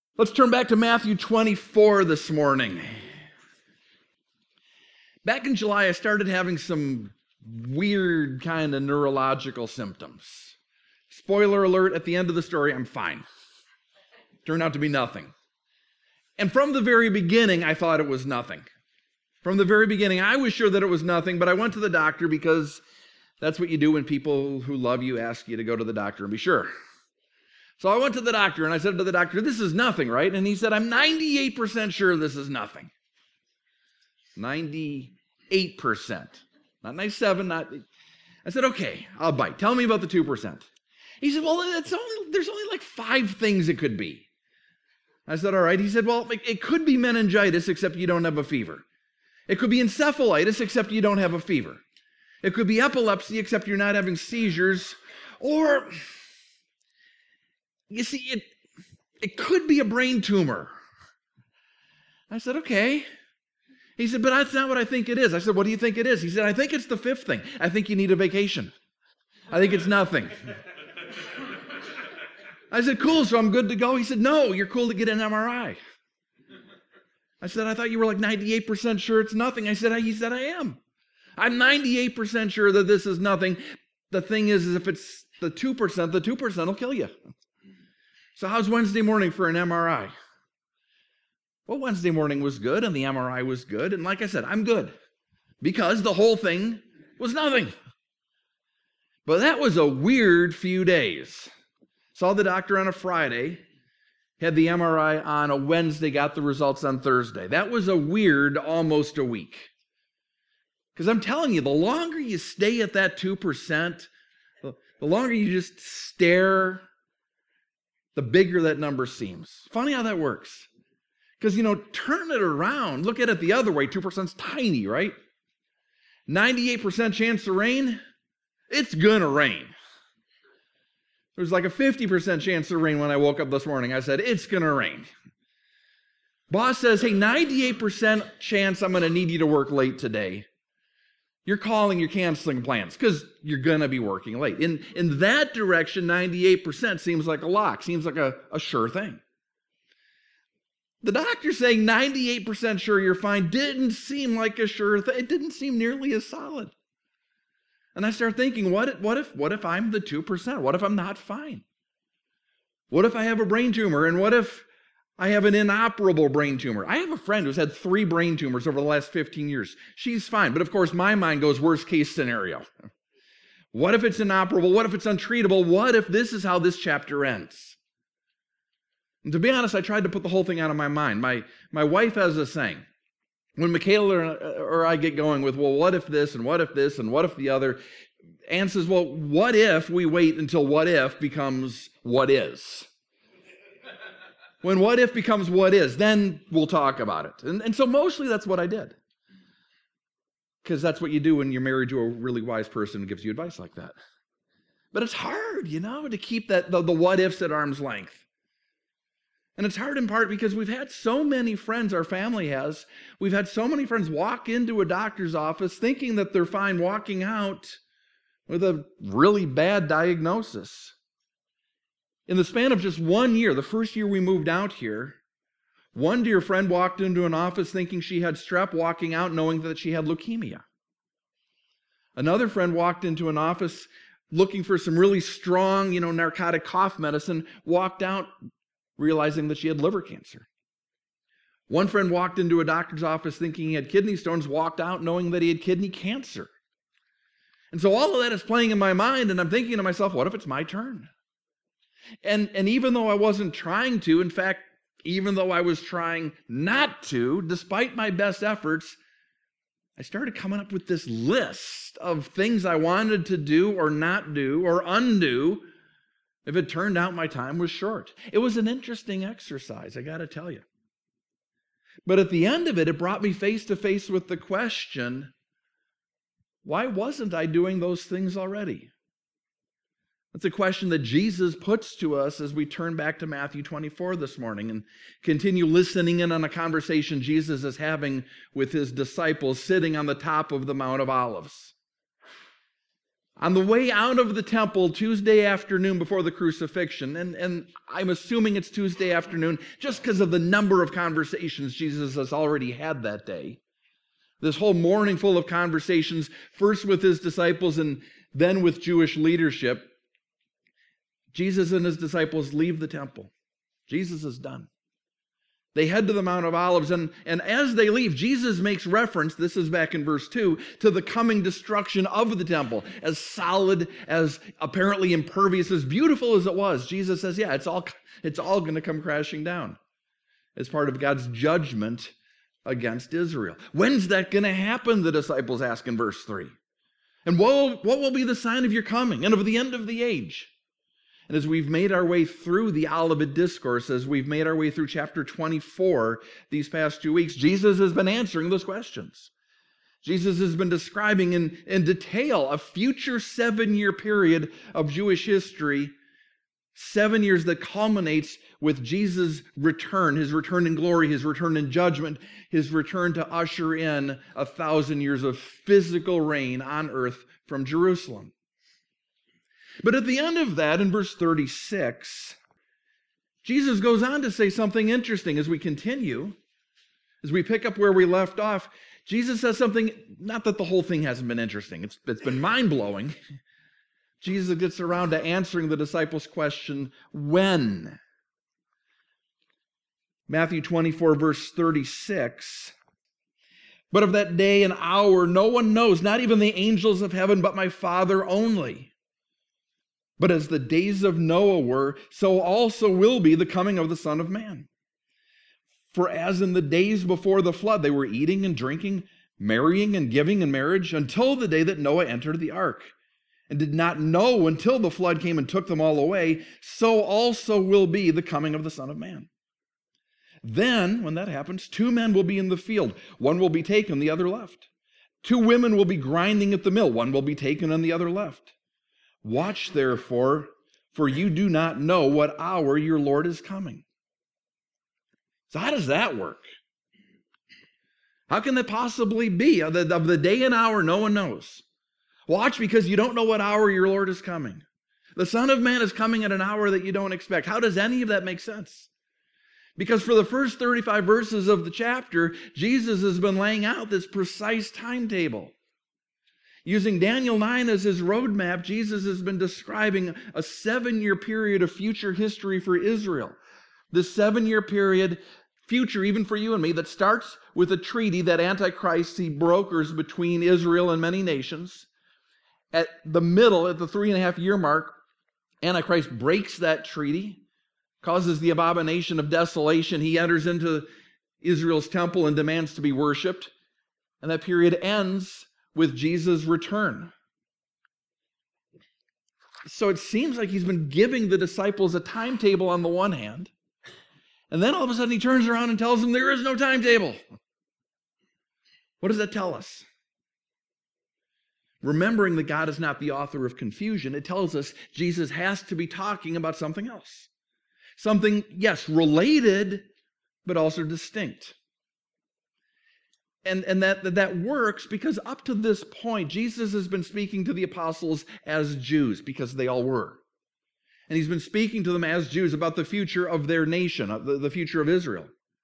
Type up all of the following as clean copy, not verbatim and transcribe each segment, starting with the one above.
Let's turn back to Matthew 24 this morning. Back in July, I started having some weird kind of neurological symptoms. Spoiler alert, at the end of the story, I'm fine. Turned out to be nothing. And from the very beginning, I thought it was nothing. From the very beginning, I was sure that it was nothing, but I went to the doctor because that's what you do when people who love you ask you to go to the doctor and be sure. So I went to the doctor and I said to the doctor, "This is nothing, right?" And he said, "I'm 98% sure this is nothing." 98%. Not 97, not... I said, "Okay, I'll bite. Tell me about the 2%. He said, "Well, there's only like 5 things it could be." I said, "All right." He said, "Well, it could be meningitis, except you don't have a fever. It could be encephalitis, except you don't have a fever. It could be epilepsy, except you're not having seizures. Or, you see, it could be a brain tumor." I said, "Okay." He said, "But that's not what I think it is." I said, "What do you think it is?" He said, "I think it's the 5th thing. I think you need a vacation. I think it's nothing." I said, "Cool, so I'm good to go?" He said, "No, you're cool to get an MRI." I said, "I thought you were like 98% sure it's nothing." He said, "I am. I'm 98% sure that this is nothing. The thing is if it's the 2% will kill you." So how's Wednesday morning for an MRI? Well, Wednesday morning was good and the MRI was good. And like I said, I'm good because the whole thing was nothing. But that was a weird few days. Saw the doctor on a Friday, had the MRI on a Wednesday, got the results on Thursday. That was a weird almost a week. Because I'm telling you, the longer you stay at that 2%, the longer you just stare, the bigger that number seems. Funny how that works. Because, turn it around. Look at it the other way. 2%'s tiny, right? 98% chance of rain, it's going to rain. There was like a 50% chance of rain when I woke up this morning. I said, it's going to rain. Boss says, "Hey, 98% chance I'm going to need you to work late today." You're canceling plans because you're going to be working late. In that direction, 98% seems like a lock, seems like a sure thing. The doctor saying 98% sure you're fine didn't seem like a sure thing. It didn't seem nearly as solid. And I started thinking, what if I'm the 2%? What if I'm not fine? What if I have a brain tumor? And what if I have an inoperable brain tumor? I have a friend who's had 3 brain tumors over the last 15 years. She's fine. But of course, my mind goes worst case scenario. What if it's inoperable? What if it's untreatable? What if this is how this chapter ends? And to be honest, I tried to put the whole thing out of my mind. My wife has a saying. When Michaela or I get going with, well, what if this and what if this and what if the other? Anne says, well, what if we wait until what if becomes what is? When what if becomes what is, then we'll talk about it. And so mostly that's what I did. Because that's what you do when you're married to a really wise person who gives you advice like that. But it's hard, to keep the what ifs at arm's length. And it's hard in part because we've had so many friends, our family has, we've had so many friends walk into a doctor's office thinking that they're fine, walking out with a really bad diagnosis. In the span of just 1 year, the first year we moved out here, one dear friend walked into an office thinking she had strep, walking out knowing that she had leukemia. Another friend walked into an office looking for some really strong, narcotic cough medicine, walked out realizing that she had liver cancer. One friend walked into a doctor's office thinking he had kidney stones, walked out knowing that he had kidney cancer. And so all of that is playing in my mind, and I'm thinking to myself, what if it's my turn? And even though I wasn't trying to, in fact, even though I was trying not to, despite my best efforts, I started coming up with this list of things I wanted to do or not do or undo if it turned out my time was short. It was an interesting exercise, I got to tell you. But at the end of it, it brought me face to face with the question, why wasn't I doing those things already? That's a question that Jesus puts to us as we turn back to Matthew 24 this morning and continue listening in on a conversation Jesus is having with his disciples sitting on the top of the Mount of Olives. On the way out of the temple Tuesday afternoon before the crucifixion, and I'm assuming it's Tuesday afternoon just because of the number of conversations Jesus has already had that day. This whole morning full of conversations, first with his disciples and then with Jewish leadership. Jesus and his disciples leave the temple. Jesus is done. They head to the Mount of Olives, and as they leave, Jesus makes reference, this is back in verse 2, to the coming destruction of the temple. As solid, as apparently impervious, as beautiful as it was, Jesus says, yeah, it's all going to come crashing down as part of God's judgment against Israel. When's that going to happen, the disciples ask in verse 3. And what will be the sign of your coming and of the end of the age? And as we've made our way through the Olivet Discourse, as we've made our way through chapter 24 these past 2 weeks, Jesus has been answering those questions. Jesus has been describing in detail a future 7-year period of Jewish history, 7 years that culminates with Jesus' return, his return in glory, his return in judgment, his return to usher in 1,000 years of physical reign on earth from Jerusalem. But at the end of that, in verse 36, Jesus goes on to say something interesting as we continue. As we pick up where we left off, Jesus says something, not that the whole thing hasn't been interesting, it's been mind-blowing. Jesus gets around to answering the disciples' question, when? Matthew 24, verse 36. But of that day and hour no one knows, not even the angels of heaven, but my Father only. But as the days of Noah were, so also will be the coming of the Son of Man. For as in the days before the flood, they were eating and drinking, marrying and giving in marriage, until the day that Noah entered the ark, and did not know until the flood came and took them all away, so also will be the coming of the Son of Man. Then, when that happens, 2 men will be in the field. One will be taken, the other left. 2 women will be grinding at the mill. One will be taken and the other left. Watch, therefore, for you do not know what hour your Lord is coming. So how does that work? How can that possibly be? Of the day and hour, no one knows. Watch, because you don't know what hour your Lord is coming. The Son of Man is coming at an hour that you don't expect. How does any of that make sense? Because for the first 35 verses of the chapter, Jesus has been laying out this precise timetable. Using Daniel 9 as his roadmap, Jesus has been describing a 7-year period of future history for Israel. This 7-year period, future even for you and me, that starts with a treaty that Antichrist he brokers between Israel and many nations. At the middle, at the 3.5-year mark, Antichrist breaks that treaty, causes the abomination of desolation. He enters into Israel's temple and demands to be worshipped. And that period ends with Jesus' return. So it seems like he's been giving the disciples a timetable on the one hand, and then all of a sudden he turns around and tells them there is no timetable. What does that tell us? Remembering that God is not the author of confusion, it tells us Jesus has to be talking about something else. Something, yes, related, but also distinct. And that works because up to this point, Jesus has been speaking to the apostles as Jews, because they all were. And he's been speaking to them as Jews about the future of their nation, the future of Israel.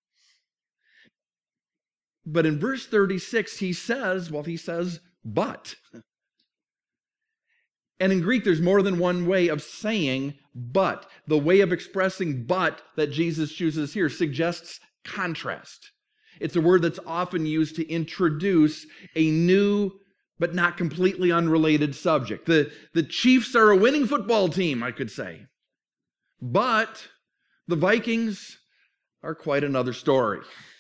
But in verse 36, he says, but. And in Greek, there's more than one way of saying but. The way of expressing but that Jesus chooses here suggests contrast. It's a word that's often used to introduce a new but not completely unrelated subject. The Chiefs are a winning football team, I could say. But the Vikings are quite another story.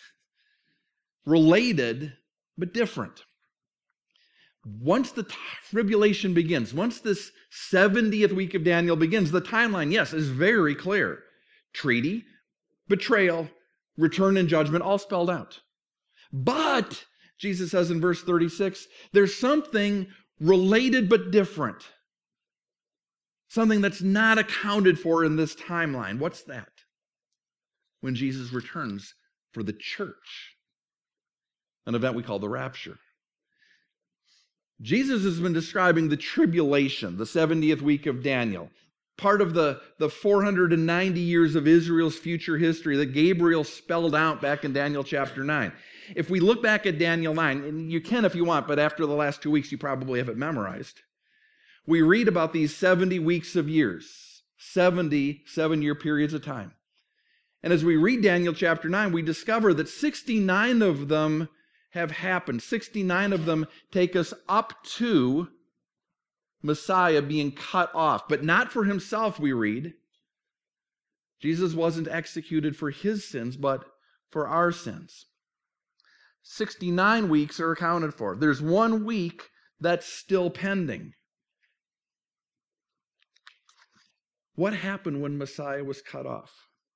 Related, but different. Once the tribulation begins, once this 70th week of Daniel begins, the timeline, yes, is very clear. Treaty, betrayal, return and judgment, all spelled out. But, Jesus says in verse 36, there's something related but different. Something that's not accounted for in this timeline. What's that? When Jesus returns for the church. An event we call the rapture. Jesus has been describing the tribulation, the 70th week of Daniel, part of the 490 years of Israel's future history that Gabriel spelled out back in Daniel chapter 9. If we look back at Daniel 9, and you can if you want, but after the last 2 weeks you probably have it memorized, we read about these 70 weeks of years, 70 7-year periods of time. And as we read Daniel chapter 9, we discover that 69 of them have happened. 69 of them take us up to Messiah being cut off, but not for himself, we read. Jesus wasn't executed for his sins, but for our sins. 69 weeks are accounted for. There's 1 week that's still pending. What happened when Messiah was cut off?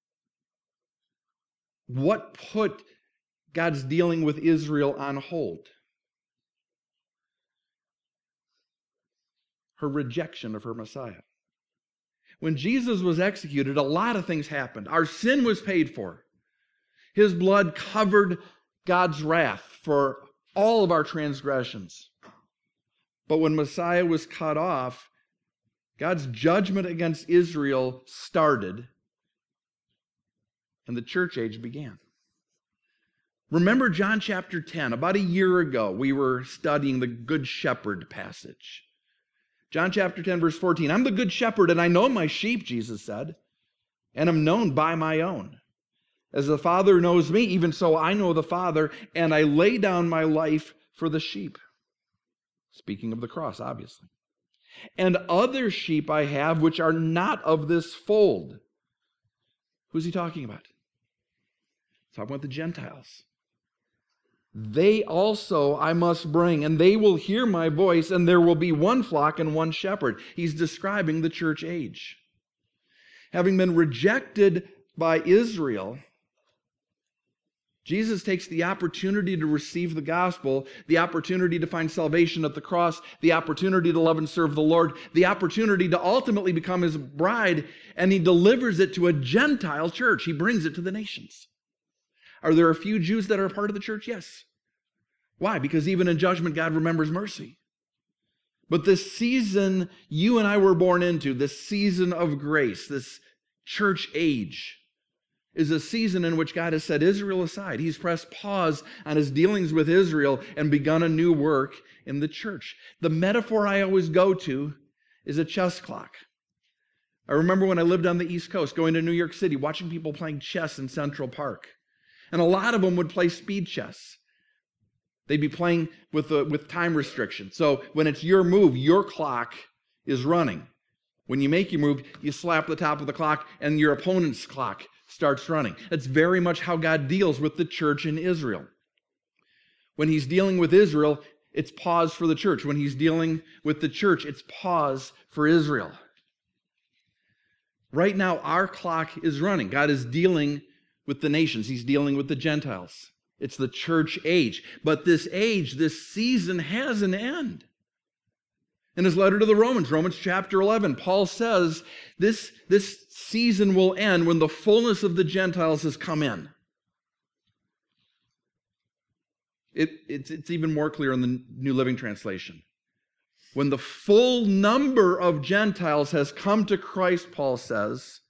What put God's dealing with Israel on hold? Her rejection of her Messiah. When Jesus was executed, a lot of things happened. Our sin was paid for. His blood covered God's wrath for all of our transgressions. But when Messiah was cut off, God's judgment against Israel started, and the church age began. Remember John chapter 10. About a year ago, we were studying the Good Shepherd passage. John chapter 10, verse 14. I'm the good shepherd, and I know my sheep, Jesus said, and am known by my own. As the Father knows me, even so I know the Father, and I lay down my life for the sheep. Speaking of the cross, obviously. And other sheep I have which are not of this fold. Who's he talking about? He's talking about the Gentiles. They also I must bring, and they will hear my voice, and there will be one flock and one shepherd. He's describing the church age. Having been rejected by Israel, Jesus takes the opportunity to receive the gospel, the opportunity to find salvation at the cross, the opportunity to love and serve the Lord, the opportunity to ultimately become his bride, and he delivers it to a Gentile church. He brings it to the nations. Are there a few Jews that are a part of the church? Yes. Why? Because even in judgment, God remembers mercy. But this season you and I were born into, this season of grace, this church age, is a season in which God has set Israel aside. He's pressed pause on his dealings with Israel and begun a new work in the church. The metaphor I always go to is a chess clock. I remember when I lived on the East Coast, going to New York City, watching people playing chess in Central Park. And a lot of them would play speed chess. They'd be playing with time restrictions. So when it's your move, your clock is running. When you make your move, you slap the top of the clock and your opponent's clock starts running. That's very much how God deals with the church in Israel. When he's dealing with Israel, it's pause for the church. When he's dealing with the church, it's pause for Israel. Right now, our clock is running. God is dealing with the nations. He's dealing with the Gentiles. It's the church age. But this age, this season has an end. In his letter to the Romans, Romans chapter 11, Paul says this season will end when the fullness of the Gentiles has come in. It's even more clear in the New Living Translation. When the full number of Gentiles has come to Christ, Paul says,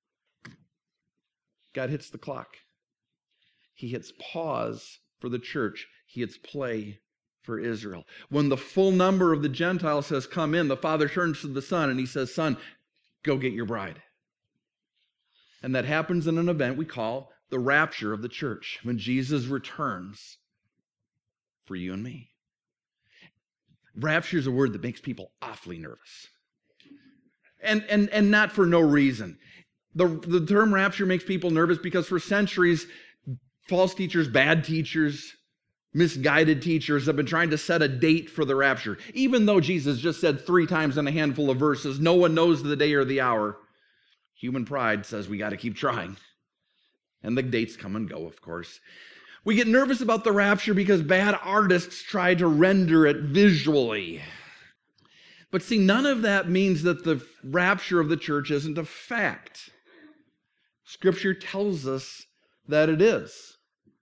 God hits the clock. He hits pause for the church. He hits play for Israel. When the full number of the Gentiles has come in, the Father turns to the Son and he says, Son, go get your bride. And that happens in an event we call the rapture of the church, when Jesus returns for you and me. Rapture is a word that makes people awfully nervous. And not for no reason. The term rapture makes people nervous because for centuries, false teachers, bad teachers, misguided teachers have been trying to set a date for the rapture. Even though Jesus just said 3 times in a handful of verses, no one knows the day or the hour. Human pride says we got to keep trying. And the dates come and go, of course. We get nervous about the rapture because bad artists try to render it visually. But see, none of that means that the rapture of the church isn't a fact. Scripture tells us that it is.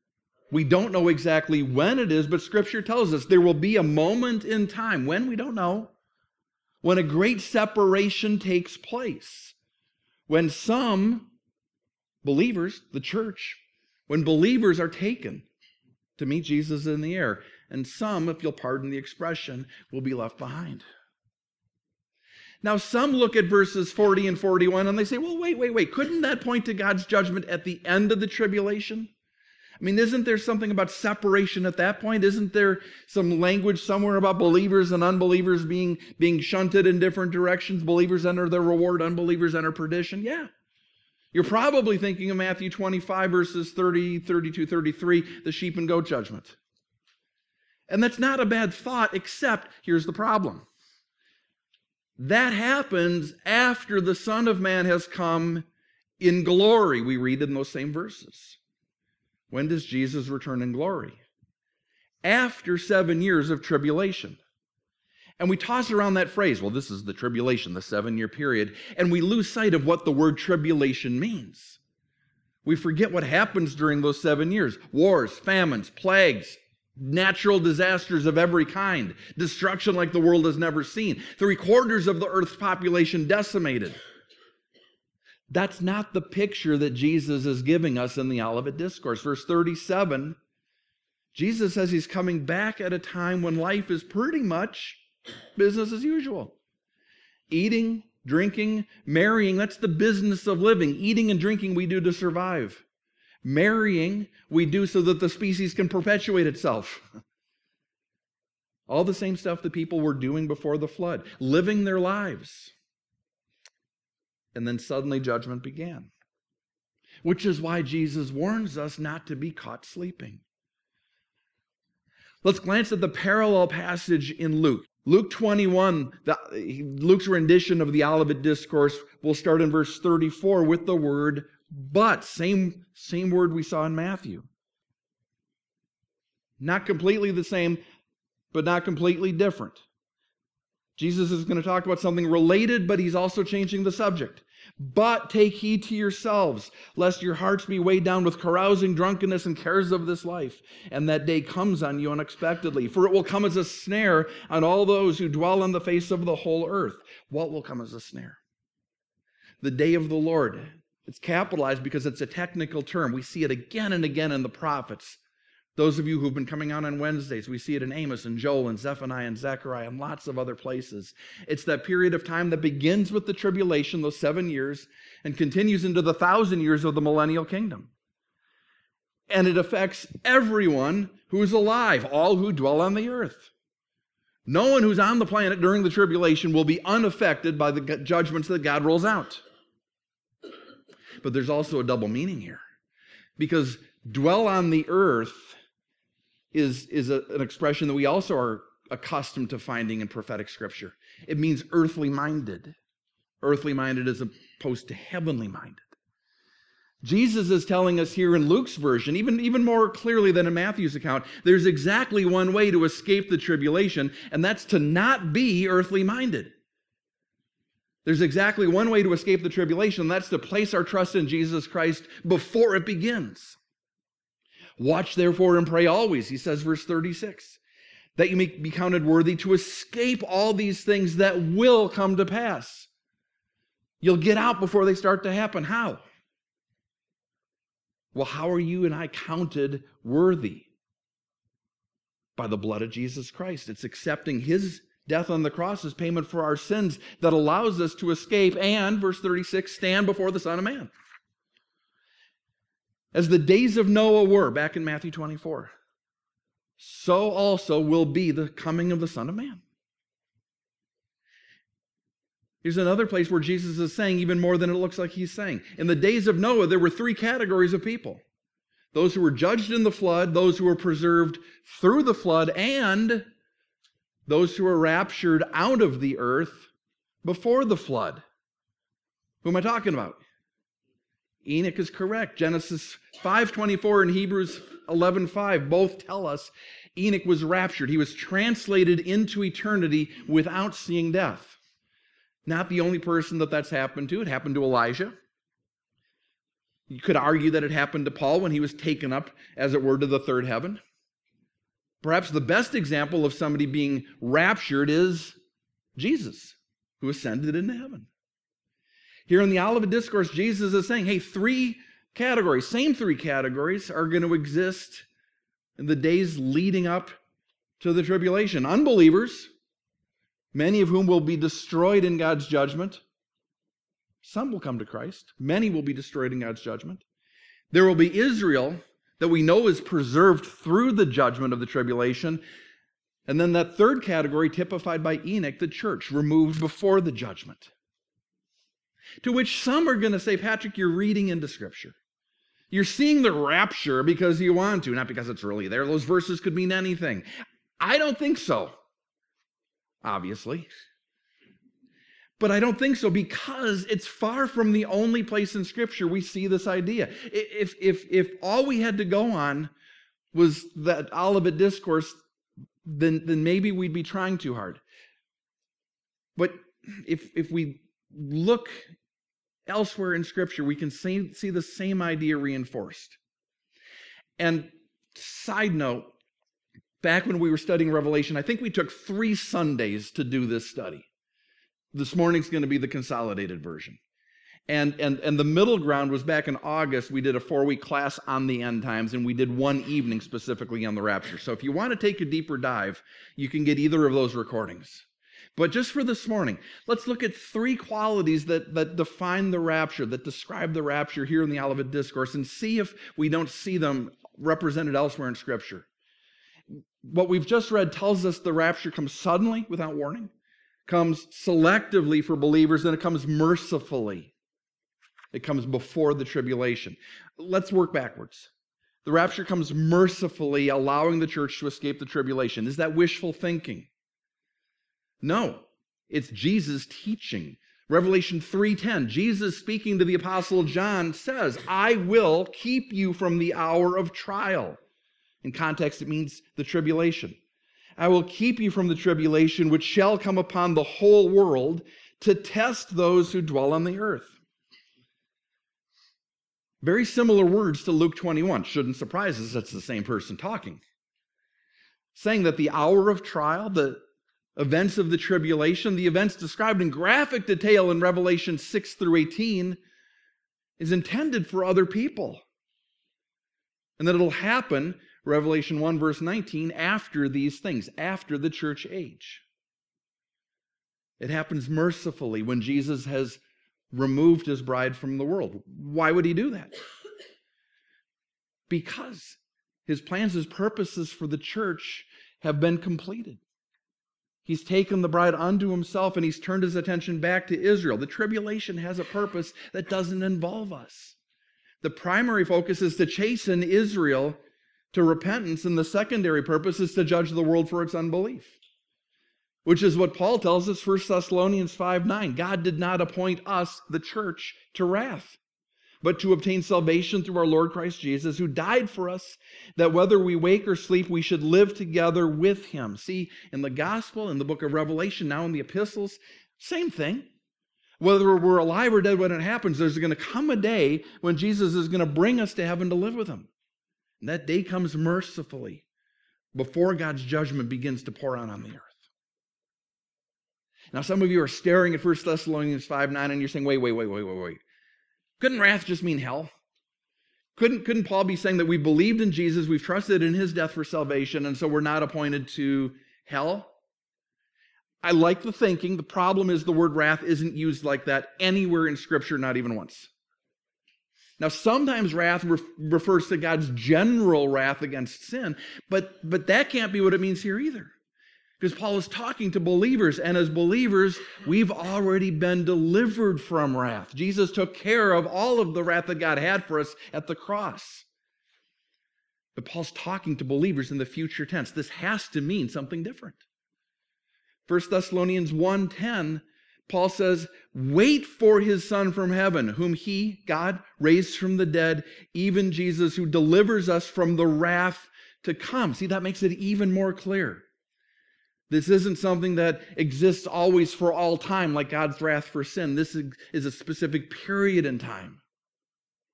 We don't know exactly when it is, but Scripture tells us there will be a moment in time, when we don't know, when a great separation takes place. When some believers, the church, when believers are taken to meet Jesus in the air, and some, if you'll pardon the expression, will be left behind. Now, some look at verses 40 and 41 and they say, well, wait. Couldn't that point to God's judgment at the end of the tribulation? I mean, isn't there something about separation at that point? Isn't there some language somewhere about believers and unbelievers being shunted in different directions? Believers enter their reward, unbelievers enter perdition? Yeah. You're probably thinking of Matthew 25, verses 30, 32, 33, the sheep and goat judgment. And that's not a bad thought, except here's the problem. That happens after the Son of Man has come in glory. We read in those same verses. When does Jesus return in glory? After 7 years of tribulation. And we toss around that phrase, well, this is the tribulation, the 7-year period, and we lose sight of what the word tribulation means. We forget what happens during those 7 years. Wars, famines, plagues, natural disasters of every kind, destruction like the world has never seen, 3/4 of the earth's population decimated. That's not the picture that Jesus is giving us in the Olivet Discourse. Verse 37, Jesus says he's coming back at a time when life is pretty much business as usual. Eating, drinking, marrying, that's the business of living. Eating and drinking we do to survive. Marrying we do so that the species can perpetuate itself. All the same stuff that people were doing before the flood. Living their lives. And then suddenly judgment began. Which is why Jesus warns us not to be caught sleeping. Let's glance at the parallel passage in Luke. Luke 21, Luke's rendition of the Olivet Discourse will start in verse 34 with the word but. Same word we saw in Matthew. Not completely the same, but not completely different. Jesus is going to talk about something related, but he's also changing the subject. But take heed to yourselves, lest your hearts be weighed down with carousing, drunkenness, and cares of this life, and that day comes on you unexpectedly. For it will come as a snare on all those who dwell on the face of the whole earth. What will come as a snare? The day of the Lord. It's capitalized because it's a technical term. We see it again and again in the prophets. Those of you who've been coming on Wednesdays, we see it in Amos and Joel and Zephaniah and Zechariah and lots of other places. It's that period of time that begins with the tribulation, those 7 years, and continues into the 1,000 years of the millennial kingdom. And it affects everyone who is alive, all who dwell on the earth. No one who's on the planet during the tribulation will be unaffected by the judgments that God rolls out. But there's also a double meaning here. Because dwell on the earth is an expression that we also are accustomed to finding in prophetic scripture. It means earthly minded. Earthly minded as opposed to heavenly minded. Jesus is telling us here in Luke's version, even more clearly than in Matthew's account, there's exactly one way to escape the tribulation, and that's to not be earthly minded. There's exactly one way to escape the tribulation, and that's to place our trust in Jesus Christ before it begins. Watch therefore and pray always, he says, verse 36, that you may be counted worthy to escape all these things that will come to pass. You'll get out before they start to happen. How? Well, how are you and I counted worthy? By the blood of Jesus Christ. It's accepting his death on the cross as payment for our sins that allows us to escape and, verse 36, stand before the Son of Man. As the days of Noah were, back in Matthew 24, so also will be the coming of the Son of Man. Here's another place where Jesus is saying even more than it looks like he's saying. In the days of Noah, there were 3 categories of people. Those who were judged in the flood, those who were preserved through the flood, and those who were raptured out of the earth before the flood. Who am I talking about? Enoch is correct. Genesis 5:24 and Hebrews 11:5 both tell us Enoch was raptured. He was translated into eternity without seeing death. Not the only person that's happened to. It happened to Elijah. You could argue that it happened to Paul when he was taken up, as it were, to the third heaven. Perhaps the best example of somebody being raptured is Jesus, who ascended into heaven. Here in the Olivet Discourse, Jesus is saying, hey, same three categories are going to exist in the days leading up to the tribulation. Unbelievers, many of whom will be destroyed in God's judgment. Some will come to Christ. Many will be destroyed in God's judgment. There will be Israel that we know is preserved through the judgment of the tribulation. And then that third category, typified by Enoch, the church, removed before the judgment. To which some are going to say, Patrick, you're reading into Scripture. You're seeing the rapture because you want to, not because it's really there. Those verses could mean anything. I don't think so, obviously. But I don't think so because it's far from the only place in Scripture we see this idea. If all we had to go on was that Olivet Discourse, then maybe we'd be trying too hard. But if we look elsewhere in Scripture, we can see the same idea reinforced. And side note, back when we were studying Revelation, I think we took 3 Sundays to do this study. This morning's going to be the consolidated version. And the middle ground was back in August. We did a 4-week class on the end times, and we did one evening specifically on the rapture. So if you want to take a deeper dive, you can get either of those recordings. But just for this morning, let's look at 3 qualities that define the rapture, that describe the rapture here in the Olivet Discourse, and see if we don't see them represented elsewhere in Scripture. What we've just read tells us the rapture comes suddenly, without warning, comes selectively for believers, and it comes mercifully. It comes before the tribulation. Let's work backwards. The rapture comes mercifully, allowing the church to escape the tribulation. Is that wishful thinking? No, it's Jesus teaching. Revelation 3:10, Jesus speaking to the Apostle John says, I will keep you from the hour of trial. In context, it means the tribulation. I will keep you from the tribulation which shall come upon the whole world to test those who dwell on the earth. Very similar words to Luke 21. Shouldn't surprise us, it's the same person talking. Saying that the hour of trial, the events of the tribulation, the events described in graphic detail in Revelation 6 through 18, is intended for other people. And that it'll happen, Revelation 1 verse 19, after these things, after the church age. It happens mercifully when Jesus has removed his bride from the world. Why would he do that? Because his plans, his purposes for the church have been completed. He's taken the bride unto himself and he's turned his attention back to Israel. The tribulation has a purpose that doesn't involve us. The primary focus is to chasten Israel to repentance, and the secondary purpose is to judge the world for its unbelief. Which is what Paul tells us, 1 Thessalonians 5:9. God did not appoint us, the church, to wrath, but to obtain salvation through our Lord Christ Jesus, who died for us, that whether we wake or sleep, we should live together with him. See, in the gospel, in the book of Revelation, now in the epistles, same thing. Whether we're alive or dead when it happens, there's going to come a day when Jesus is going to bring us to heaven to live with him. And that day comes mercifully before God's judgment begins to pour out on the earth. Now, some of you are staring at 1 Thessalonians 5:9 and you're saying, wait. Couldn't wrath just mean hell? Couldn't Paul be saying that we believed in Jesus, we've trusted in his death for salvation, and so we're not appointed to hell? I like the thinking. The problem is the word wrath isn't used like that anywhere in Scripture, not even once. Now, sometimes wrath refers to God's general wrath against sin, but that can't be what it means here either. Because Paul is talking to believers, and as believers, we've already been delivered from wrath. Jesus took care of all of the wrath that God had for us at the cross. But Paul's talking to believers in the future tense. This has to mean something different. 1 Thessalonians 1:10, Paul says, wait for his Son from heaven, whom he, God, raised from the dead, even Jesus, who delivers us from the wrath to come. See, that makes it even more clear. This isn't something that exists always for all time, like God's wrath for sin. This is a specific period in time.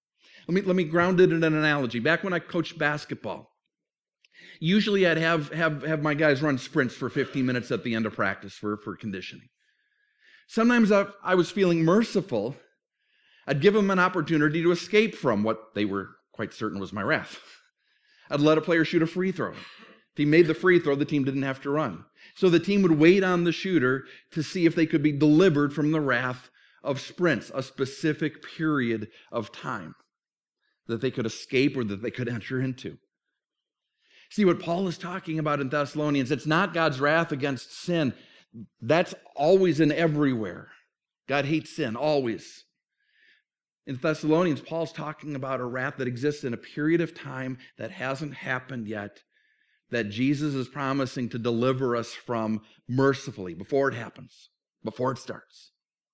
Let me ground it in an analogy. Back when I coached basketball, usually I'd have my guys run sprints for 15 minutes at the end of practice for conditioning. Sometimes I was feeling merciful. I'd give them an opportunity to escape from what they were quite certain was my wrath. I'd let a player shoot a free throw. If he made the free throw, the team didn't have to run. So the team would wait on the shooter to see if they could be delivered from the wrath of sprints, a specific period of time that they could escape or that they could enter into. See, what Paul is talking about in Thessalonians, it's not God's wrath against sin. That's always and everywhere. God hates sin, always. In Thessalonians, Paul's talking about a wrath that exists in a period of time that hasn't happened yet, that Jesus is promising to deliver us from mercifully before it happens, before it starts.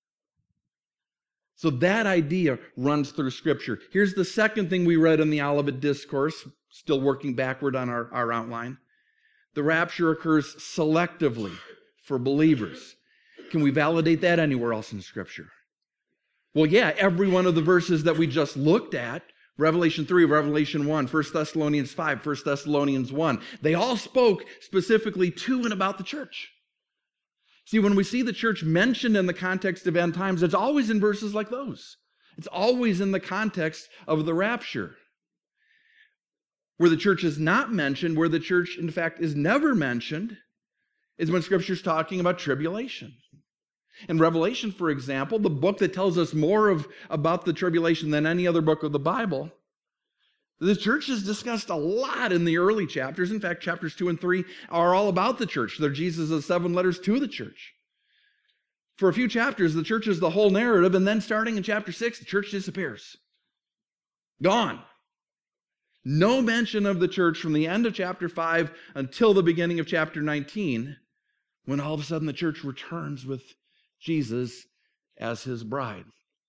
So that idea runs through Scripture. Here's the second thing we read in the Olivet Discourse, still working backward on our outline. The rapture occurs selectively for believers. Can we validate that anywhere else in Scripture? Well, yeah, every one of the verses that we just looked at, Revelation 3, Revelation 1, 1 Thessalonians 5, 1 Thessalonians 1, they all spoke specifically to and about the church. See, when we see the church mentioned in the context of end times, it's always in verses like those. It's always in the context of the rapture. Where the church is not mentioned, where the church, in fact, is never mentioned, is when Scripture's talking about tribulation. In Revelation, for example, the book that tells us more about the tribulation than any other book of the Bible, the church is discussed a lot in the early chapters. In fact, chapters 2 and 3 are all about the church. They're Jesus' 7 letters to the church. For a few chapters, the church is the whole narrative, and then starting in chapter 6, the church disappears. Gone. No mention of the church from the end of chapter 5 until the beginning of chapter 19, when all of a sudden the church returns with Jesus as his bride.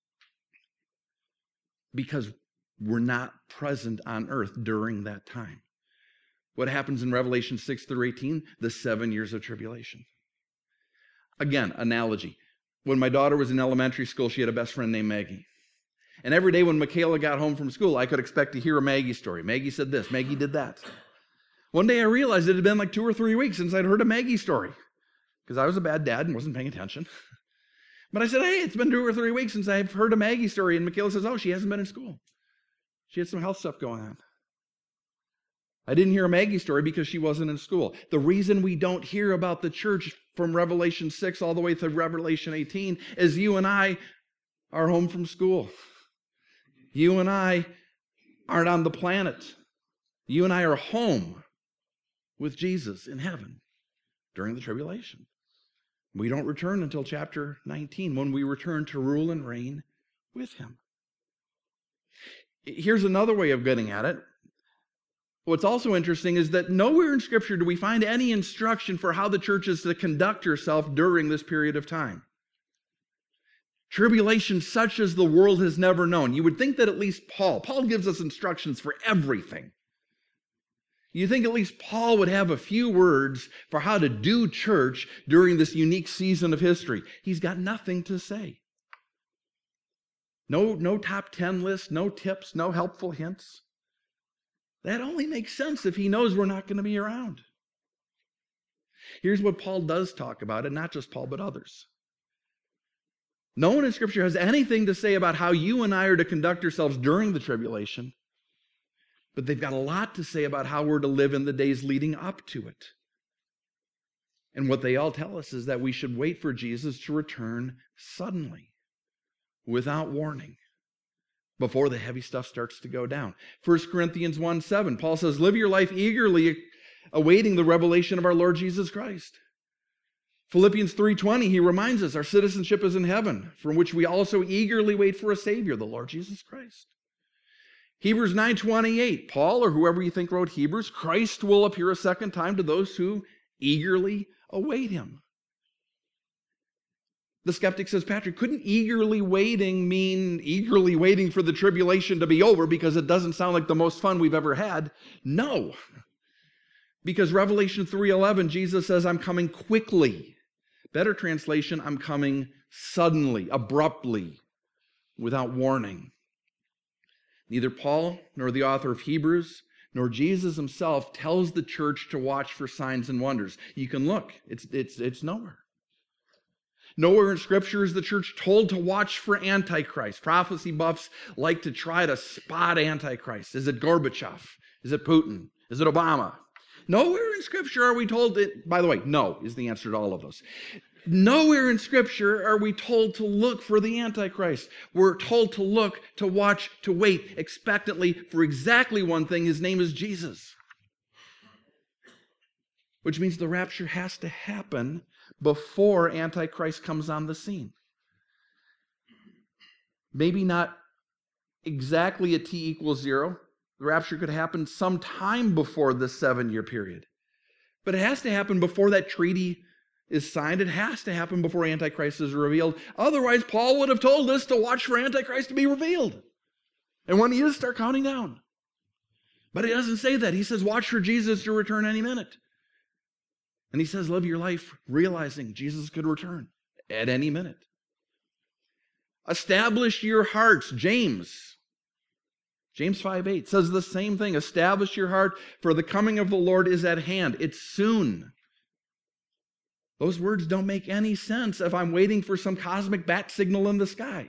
Because we're not present on earth during that time. What happens in Revelation 6 through 18? The 7 years of tribulation. Again, analogy. When my daughter was in elementary school, she had a best friend named Maggie. And every day when Michaela got home from school, I could expect to hear a Maggie story. Maggie said this, Maggie did that. One day I realized it had been like 2 or 3 weeks since I'd heard a Maggie story, because I was a bad dad and wasn't paying attention. But I said, hey, it's been 2 or 3 weeks since I've heard a Maggie story. And Michaela says, oh, she hasn't been in school. She had some health stuff going on. I didn't hear a Maggie story because she wasn't in school. The reason we don't hear about the church from Revelation 6 all the way through Revelation 18 is you and I are home from school. You and I aren't on the planet. You and I are home with Jesus in heaven during the tribulation. We don't return until chapter 19, when we return to rule and reign with him. Here's another way of getting at it. What's also interesting is that nowhere in Scripture do we find any instruction for how the church is to conduct herself during this period of time. Tribulation such as the world has never known. You would think that at least Paul gives us instructions for everything. You think at least Paul would have a few words for how to do church during this unique season of history. He's got nothing to say. No top 10 list, no tips, no helpful hints. That only makes sense if he knows we're not going to be around. Here's what Paul does talk about, and not just Paul, but others. No one in Scripture has anything to say about how you and I are to conduct ourselves during the tribulation, but they've got a lot to say about how we're to live in the days leading up to it. And what they all tell us is that we should wait for Jesus to return suddenly, without warning, before the heavy stuff starts to go down. 1 Corinthians 1:7, Paul says, live your life eagerly awaiting the revelation of our Lord Jesus Christ. Philippians 3:20, he reminds us our citizenship is in heaven, from which we also eagerly wait for a Savior, the Lord Jesus Christ. Hebrews 9:28, Paul, or whoever you think wrote Hebrews, Christ will appear a second time to those who eagerly await him. The skeptic says, Patrick, couldn't eagerly waiting mean eagerly waiting for the tribulation to be over because it doesn't sound like the most fun we've ever had? No. Because Revelation 3:11, Jesus says, I'm coming quickly. Better translation, I'm coming suddenly, abruptly, without warning. Neither Paul nor the author of Hebrews nor Jesus himself tells the church to watch for signs and wonders. You can look. It's nowhere. Nowhere in Scripture is the church told to watch for Antichrist. Prophecy buffs like to try to spot Antichrist. Is it Gorbachev? Is it Putin? Is it Obama? Nowhere in Scripture are we told that, by the way, no is the answer to all of those. Nowhere in Scripture are we told to look for the Antichrist. We're told to look, to watch, to wait expectantly for exactly one thing. His name is Jesus. Which means the rapture has to happen before Antichrist comes on the scene. Maybe not exactly at t equals 0. The rapture could happen sometime before this 7-year period. But it has to happen before that treaty is signed. It has to happen before Antichrist is revealed. Otherwise, Paul would have told us to watch for Antichrist to be revealed. And when he is, start counting down. But he doesn't say that. He says, watch for Jesus to return any minute. And he says, live your life realizing Jesus could return at any minute. Establish your hearts. James 5:8 says the same thing. Establish your heart, for the coming of the Lord is at hand. It's soon. Those words don't make any sense if I'm waiting for some cosmic bat signal in the sky.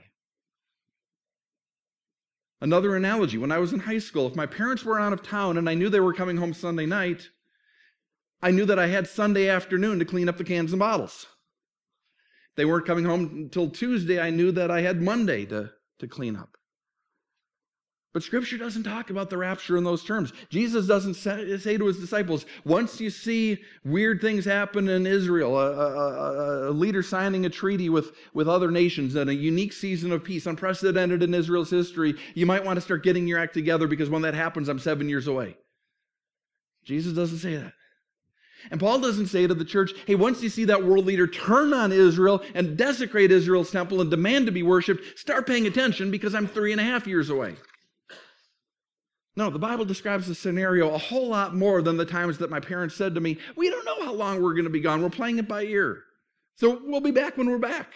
Another analogy, when I was in high school, if my parents were out of town and I knew they were coming home Sunday night, I knew that I had Sunday afternoon to clean up the cans and bottles. If they weren't coming home until Tuesday, I knew that I had Monday to clean up. But Scripture doesn't talk about the rapture in those terms. Jesus doesn't say to his disciples, once you see weird things happen in Israel, a leader signing a treaty with other nations and a unique season of peace, unprecedented in Israel's history, you might want to start getting your act together because when that happens, I'm 7 years away. Jesus doesn't say that. And Paul doesn't say to the church, hey, once you see that world leader turn on Israel and desecrate Israel's temple and demand to be worshipped, start paying attention because I'm 3.5 years away. No, the Bible describes the scenario a whole lot more than the times that my parents said to me, we don't know how long we're going to be gone. We're playing it by ear. So we'll be back when we're back.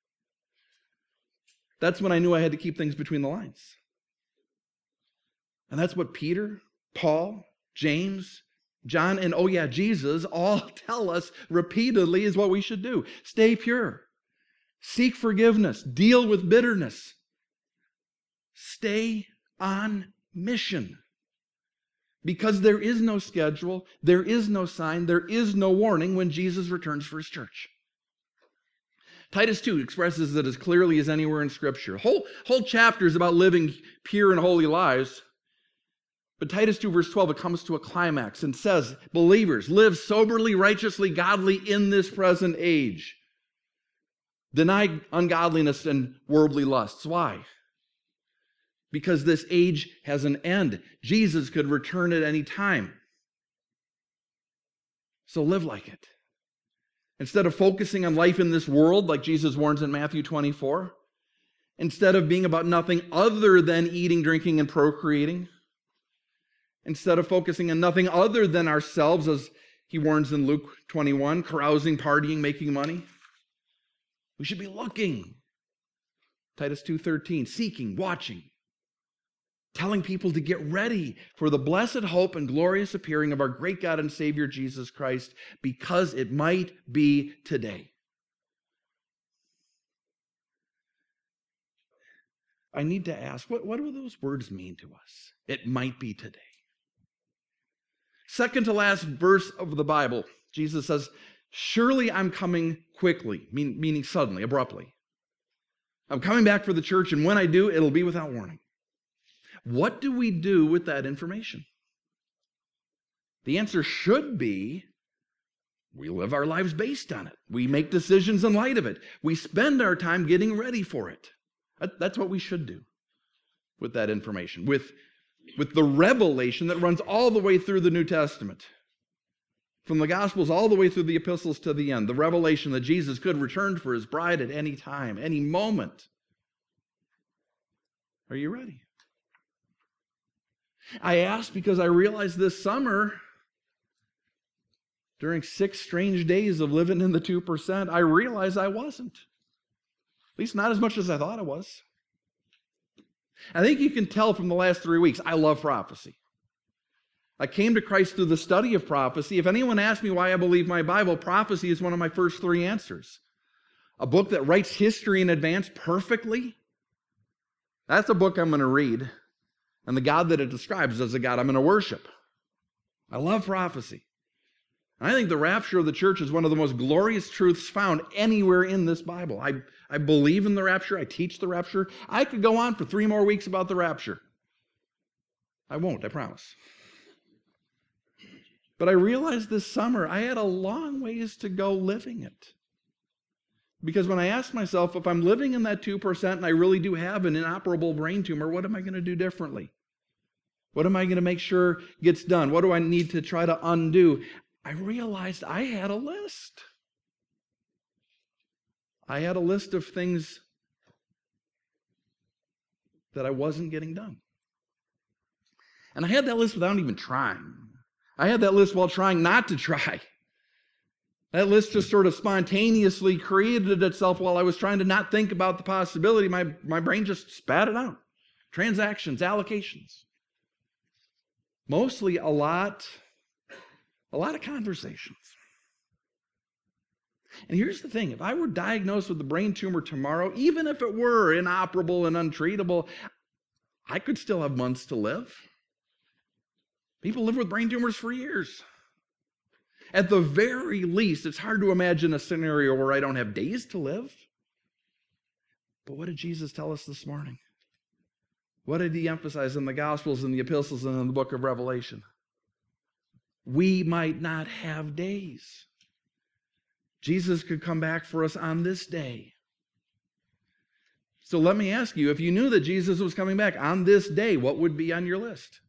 That's when I knew I had to keep things between the lines. And that's what Peter, Paul, James, John, and Jesus all tell us repeatedly is what we should do. Stay pure. Seek forgiveness. Deal with bitterness. Stay on mission. Because there is no schedule, there is no sign, there is no warning when Jesus returns for his church. Titus 2 expresses it as clearly as anywhere in Scripture. Whole chapters about living pure and holy lives. But Titus 2 verse 12, it comes to a climax and says, believers, live soberly, righteously, godly in this present age. Deny ungodliness and worldly lusts. Why? Because this age has an end. Jesus could return at any time. So live like it. Instead of focusing on life in this world, like Jesus warns in Matthew 24, instead of being about nothing other than eating, drinking, and procreating, instead of focusing on nothing other than ourselves, as he warns in Luke 21, carousing, partying, making money, we should be looking. Titus 2:13, seeking, watching, telling people to get ready for the blessed hope and glorious appearing of our great God and Savior Jesus Christ, because it might be today. I need to ask, what do those words mean to us? It might be today. Second to last verse of the Bible, Jesus says, surely I'm coming quickly, meaning suddenly, abruptly. I'm coming back for the church, and when I do, it'll be without warning. What do we do with that information? The answer should be, we live our lives based on it. We make decisions in light of it. We spend our time getting ready for it. That's what we should do with that information, with the revelation that runs all the way through the New Testament. From the Gospels all the way through the epistles to the end, the revelation that Jesus could return for his bride at any time, any moment. Are you ready? I ask because I realized this summer, during 6 strange days of living in the 2%, I realized I wasn't. At least not as much as I thought I was. I think you can tell from the last 3 weeks, I love prophecy. I came to Christ through the study of prophecy. If anyone asks me why I believe my Bible, prophecy is one of my first 3 answers. A book that writes history in advance perfectly, that's a book I'm going to read. And the God that it describes is the God I'm going to worship. I love prophecy. I think the rapture of the church is one of the most glorious truths found anywhere in this Bible. I believe in the rapture. I teach the rapture. I could go on for 3 more weeks about the rapture. I won't, I promise. But I realized this summer I had a long ways to go living it. Because when I asked myself, if I'm living in that 2% and I really do have an inoperable brain tumor, what am I going to do differently? What am I going to make sure gets done? What do I need to try to undo? I realized I had a list. I had a list of things that I wasn't getting done. And I had that list without even trying. I had that list while trying not to try. That list just sort of spontaneously created itself while I was trying to not think about the possibility. My brain just spat it out. Transactions, allocations. Mostly a lot of conversations. And here's the thing. If I were diagnosed with a brain tumor tomorrow, even if it were inoperable and untreatable, I could still have months to live. People live with brain tumors for years. At the very least, it's hard to imagine a scenario where I don't have days to live. But what did Jesus tell us this morning? What did he emphasize in the Gospels and the epistles and in the book of Revelation? We might not have days. Jesus could come back for us on this day. So let me ask you, if you knew that Jesus was coming back on this day, what would be on your list?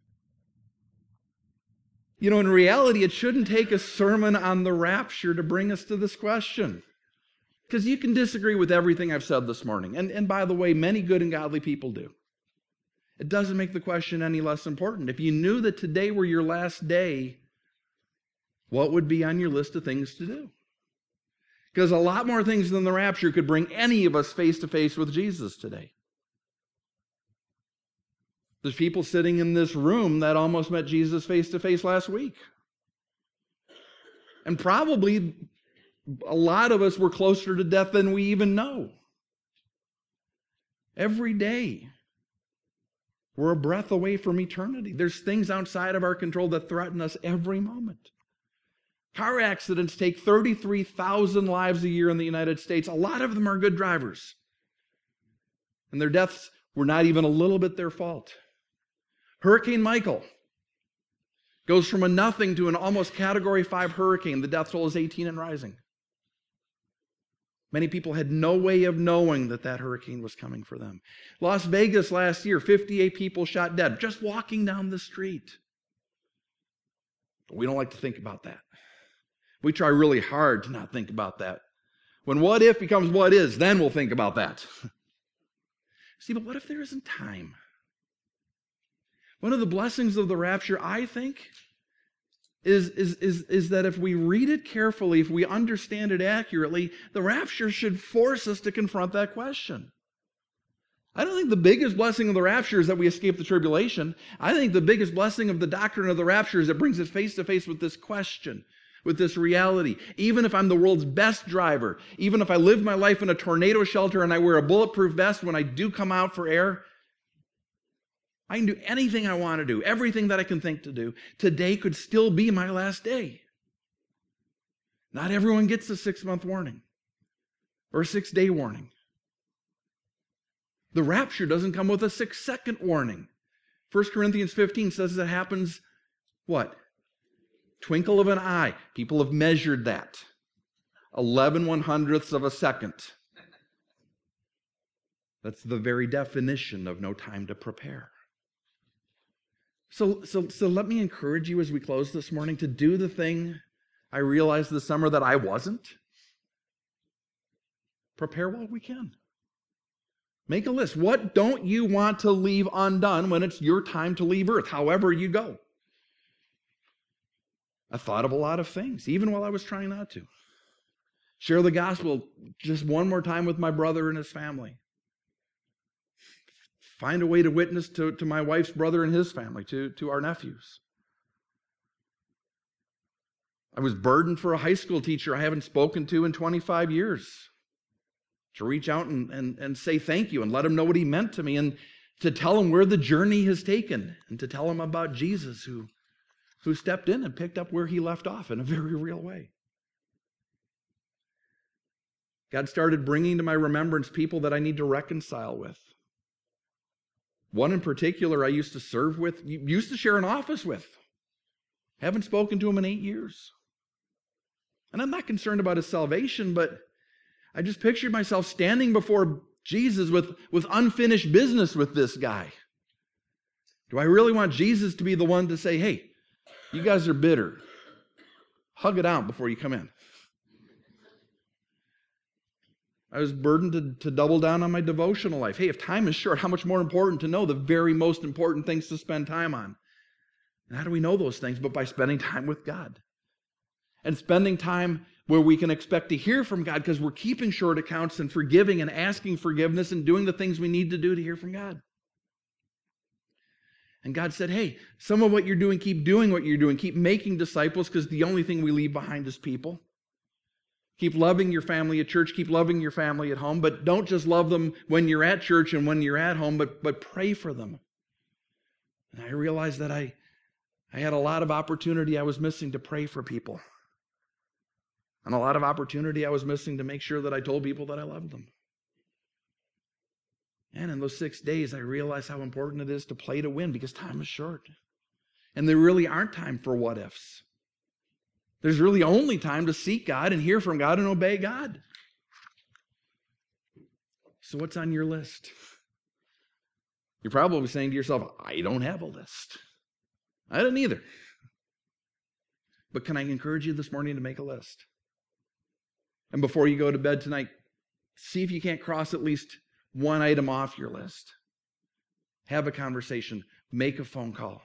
You know, in reality, it shouldn't take a sermon on the rapture to bring us to this question. Because you can disagree with everything I've said this morning. And by the way, many good and godly people do. It doesn't make the question any less important. If you knew that today were your last day, what would be on your list of things to do? Because a lot more things than the rapture could bring any of us face to face with Jesus today. There's people sitting in this room that almost met Jesus face to face last week. And probably a lot of us were closer to death than we even know. Every day, we're a breath away from eternity. There's things outside of our control that threaten us every moment. Car accidents take 33,000 lives a year in the United States. A lot of them are good drivers. And their deaths were not even a little bit their fault. Hurricane Michael goes from a nothing to an almost Category 5 hurricane. The death toll is 18 and rising. Many people had no way of knowing that that hurricane was coming for them. Las Vegas last year, 58 people shot dead just walking down the street. But we don't like to think about that. We try really hard to not think about that. When what if becomes what is, then we'll think about that. See, but what if there isn't time? One of the blessings of the rapture, I think, is that if we read it carefully, if we understand it accurately, the rapture should force us to confront that question. I don't think the biggest blessing of the rapture is that we escape the tribulation. I think the biggest blessing of the doctrine of the rapture is it brings us face to face with this question, with this reality. Even if I'm the world's best driver, even if I live my life in a tornado shelter and I wear a bulletproof vest when I do come out for air, I can do anything I want to do, everything that I can think to do. Today could still be my last day. Not everyone gets a 6-month warning or a 6-day warning. The rapture doesn't come with a 6-second warning. 1 Corinthians 15 says it happens, what? Twinkle of an eye. People have measured that. 11/100ths of a second. That's the very definition of no time to prepare. So let me encourage you as we close this morning to do the thing I realized this summer that I wasn't. Prepare while we can. Make a list. What don't you want to leave undone when it's your time to leave Earth, however you go? I thought of a lot of things, even while I was trying not to. Share the gospel just one more time with my brother and his family. find a way to witness to my wife's brother and his family, to our nephews. I was burdened for a high school teacher I haven't spoken to in 25 years to reach out and say thank you and let him know what he meant to me and to tell him where the journey has taken and to tell him about Jesus who stepped in and picked up where he left off in a very real way. God started bringing to my remembrance people that I need to reconcile with. One in particular I used to serve with, used to share an office with. Haven't spoken to him in 8 years. And I'm not concerned about his salvation, but I just pictured myself standing before Jesus with unfinished business with this guy. Do I really want Jesus to be the one to say, hey, you guys are bitter. Hug it out before you come in. I was burdened to double down on my devotional life. Hey, if time is short, how much more important to know the very most important things to spend time on? And how do we know those things? But by spending time with God. And spending time where we can expect to hear from God because we're keeping short accounts and forgiving and asking forgiveness and doing the things we need to do to hear from God. And God said, hey, some of what you're doing, keep doing what you're doing. Keep making disciples because the only thing we leave behind is people. Keep loving your family at church. Keep loving your family at home. But don't just love them when you're at church and when you're at home, but pray for them. And I realized that I had a lot of opportunity I was missing to pray for people. And a lot of opportunity I was missing to make sure that I told people that I loved them. And in those 6 days, I realized how important it is to play to win because time is short. And there really aren't time for what ifs. There's really only time to seek God and hear from God and obey God. So what's on your list? You're probably saying to yourself, I don't have a list. I didn't either. But can I encourage you this morning to make a list? And before you go to bed tonight, see if you can't cross at least one item off your list. Have a conversation. Make a phone call.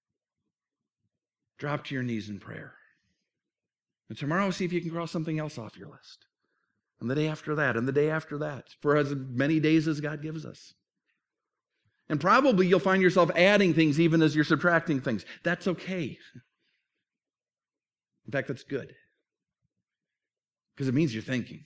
Drop to your knees in prayer. And tomorrow, see if you can cross something else off your list. And the day after that, and the day after that, for as many days as God gives us. And probably you'll find yourself adding things even as you're subtracting things. That's okay. In fact, that's good. Because it means you're thinking.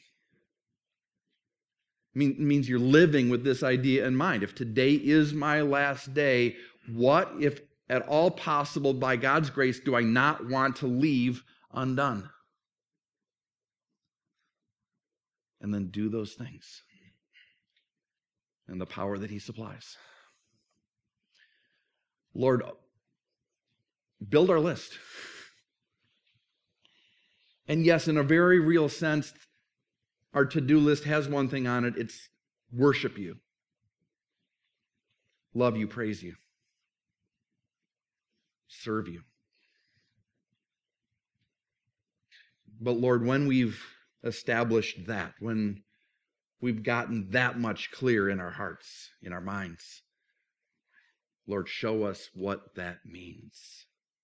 It means you're living with this idea in mind. If today is my last day, what, if at all possible, by God's grace, do I not want to leave undone? And then do those things. And the power that He supplies. Lord, build our list. And yes, in a very real sense, our to-do list has one thing on it. It's worship you, love you, praise you, serve you. But Lord, when we've established that, when we've gotten that much clear in our hearts, in our minds, Lord, show us what that means.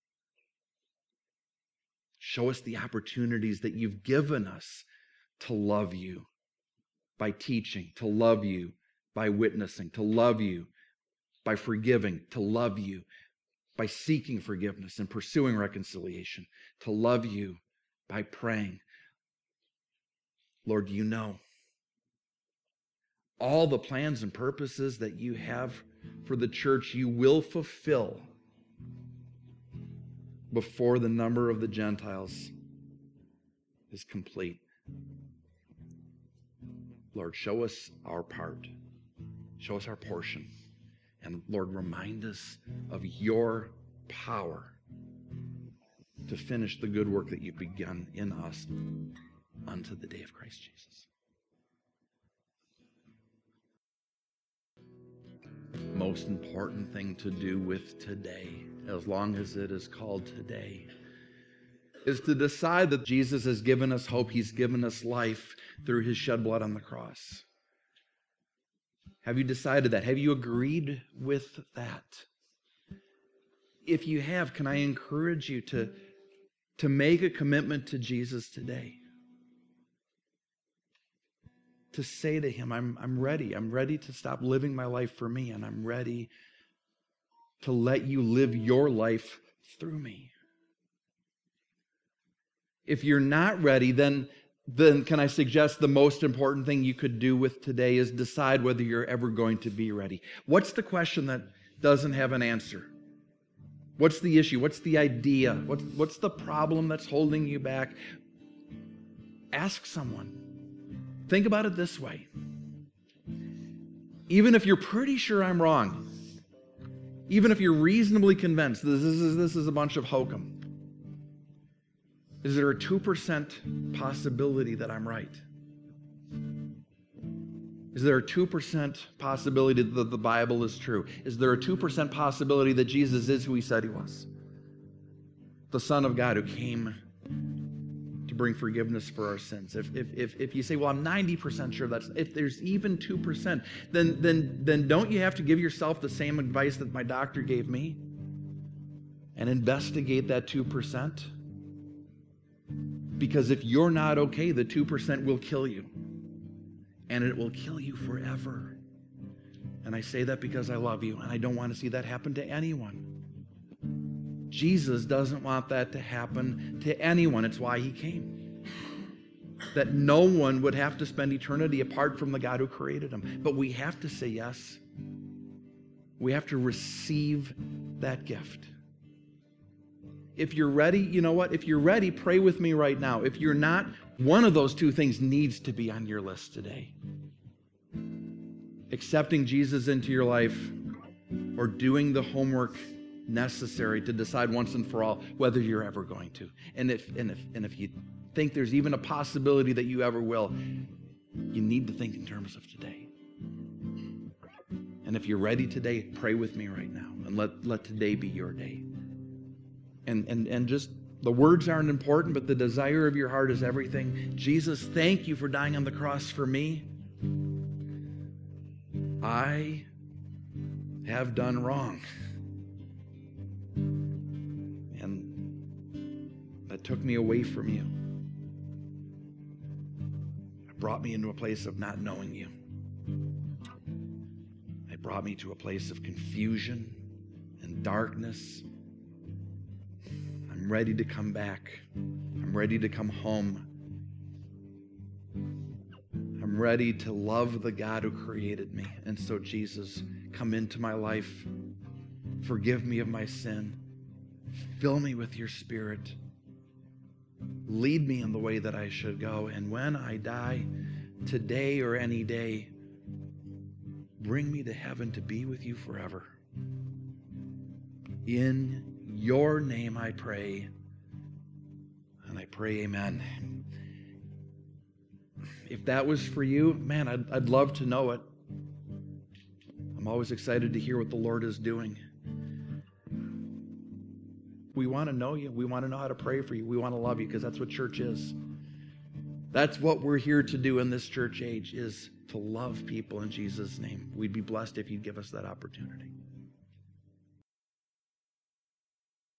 Show us the opportunities that you've given us to love you by teaching, to love you by witnessing, to love you by forgiving, to love you by seeking forgiveness and pursuing reconciliation, to love you by praying. Lord, you know all the plans and purposes that you have for the church, you will fulfill before the number of the Gentiles is complete. Lord, show us our part. Show us our portion. And Lord, remind us of your power to finish the good work that you've begun in us unto the day of Christ Jesus. Most important thing to do with today, as long as it is called today, is to decide that Jesus has given us hope. He's given us life through His shed blood on the cross. Have you decided that? Have you agreed with that? If you have, can I encourage you to make a commitment to Jesus today? to say to him, I'm ready. I'm ready to stop living my life for me, and I'm ready to let you live your life through me. If you're not ready, then can I suggest the most important thing you could do with today is decide whether you're ever going to be ready. What's the question that doesn't have an answer? What's the issue? What's the idea? What's the problem that's holding you back? Ask someone. Think about it this way. Even if you're pretty sure I'm wrong, even if you're reasonably convinced this is a bunch of hokum, is there a 2% possibility that I'm right? Is there a 2% possibility that the Bible is true? Is there a 2% possibility that Jesus is who he said he was? The Son of God who came to bring forgiveness for our sins. If you say, well, I'm 90% sure if there's even 2%, then don't you have to give yourself the same advice that my doctor gave me and investigate that 2%? Because if you're not okay, the 2% will kill you. And it will kill you forever. And I say that because I love you, and I don't want to see that happen to anyone. Jesus doesn't want that to happen to anyone. It's why he came. That no one would have to spend eternity apart from the God who created them. But we have to say yes. We have to receive that gift. If you're ready, you know what? If you're ready, pray with me right now. If you're not, one of those two things needs to be on your list today. Accepting Jesus into your life or doing the homework necessary to decide once and for all whether you're ever going to. And if you think there's even a possibility that you ever will, you need to think in terms of today. And if you're ready today, pray with me right now and let today be your day. And just the words aren't important, but the desire of your heart is everything. Jesus, thank you for dying on the cross for me. I have done wrong. And that took me away from you. It brought me into a place of not knowing you. It brought me to a place of confusion and darkness. I'm ready to come back. I'm ready to come home. I'm ready to love the God who created me. And so, Jesus, come into my life. Forgive me of my sin. Fill me with your Spirit. Lead me in the way that I should go. And when I die, today or any day, bring me to heaven to be with you forever. In your name I pray, and I pray amen. If that was for you, man, I'd love to know it. I'm always excited to hear what the Lord is doing. We want to know you. We want to know how to pray for you. We want to love you because that's what church is. That's what we're here to do in this church age, is to love people in Jesus' name. We'd be blessed if you'd give us that opportunity.